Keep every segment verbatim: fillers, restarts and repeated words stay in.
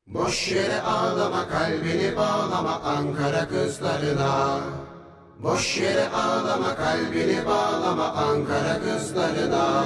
Boş yere ağlama, kalbini bağlama Ankara kızlarına. Boş yere ağlama, kalbini bağlama Ankara kızlarına.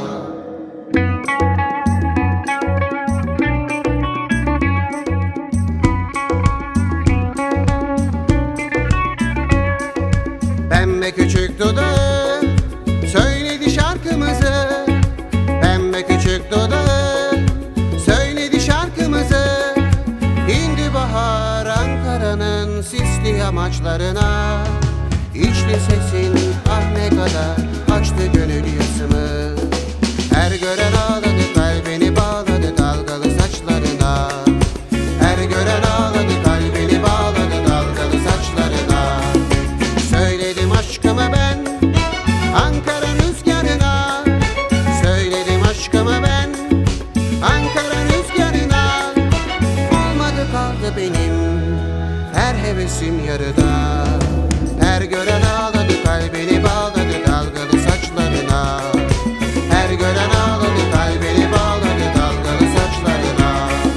Pembe küçük dudağı söyledi şarkımızı. Pembe küçük dudağı söyledi şarkımızı. İndi bahar Ankara'nın sisli yamaçlarına. İçli sesin ah ne kadar açtı gönül yasımı. Her gören ağladı, kalbini bağladı dalgalı saçlarına. Her gören ağladı, kalbini bağladı dalgalı saçlarına. Söyledim aşkımı ben Ankara rüzgarına. Söyledim aşkımı ben Ankara rüzgarına. Olmadı kaldı benim her hevesim yarıda. Her gören ağladı, kalbini bağladı dalgalı saçlarına. Her gören ağladı, kalbini bağladı dalgalı saçlarına.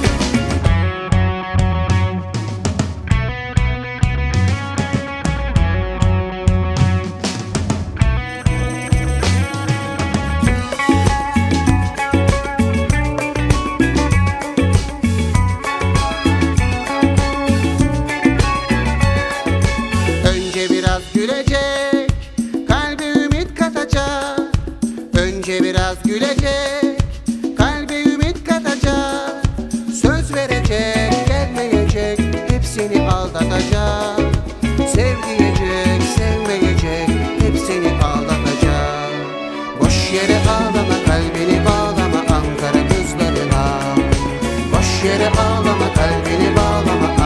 Önce biraz gülecek, kalbe ümit katacak. Önce biraz gülecek, kalbe ümit katacak. Söz verecek, gelmeyecek, hepsini aldatacak. Sev diyecek, sevmeyecek, hepsini aldatacak. Boş yere ağlama, kalbini bağlama Ankara kızlarına. Boş yere ağlama, kalbini bağlama